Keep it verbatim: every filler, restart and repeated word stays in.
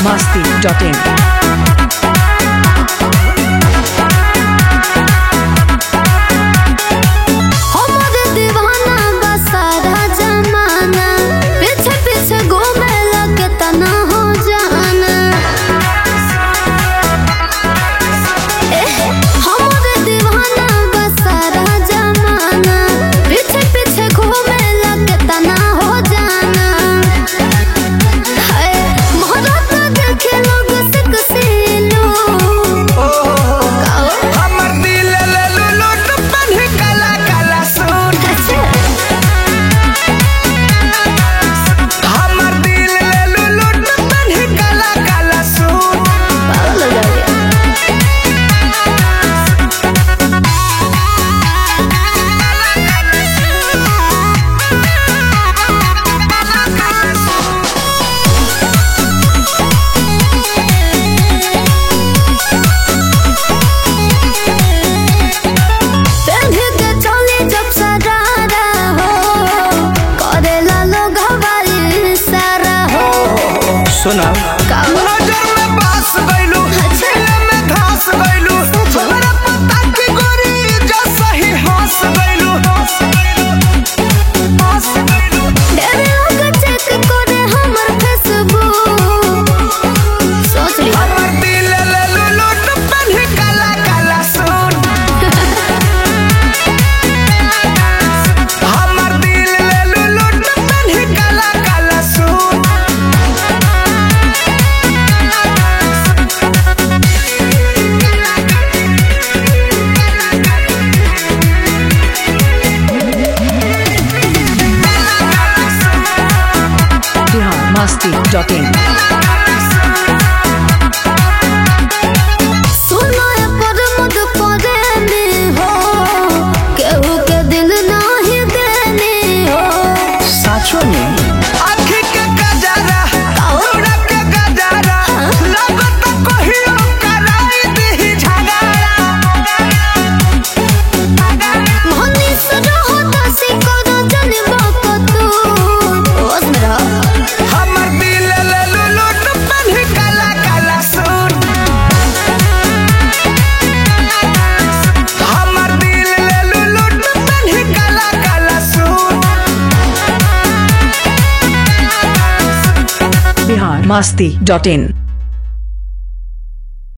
masti dot in. सुना नजर में बास गइलू में घास गइलू हमरा पता की गोरी जो सही हंस गइलू हंस गइलू डेरे लोग चेक करे हमर फेसबुक सोच ली हमर दिल ले लू लूट पहन काला काला सूट हमर दिल ले लू लूट पहन काला काला सूट masti dot in. सुनो ये पर मत करे में हो केहू के दिल नाही देने हो साचो में आँखी के गजरा उड़ा के गजरा लगत कहियो कराई दी झगड़ा मोहनी से रहो दसी करो जनबा को तू होश में रहो हमर दिल ले लू लूट पहन काला काला सूट हमर दिल ले लू लूट पहन काला काला suit Bihar masti dot in.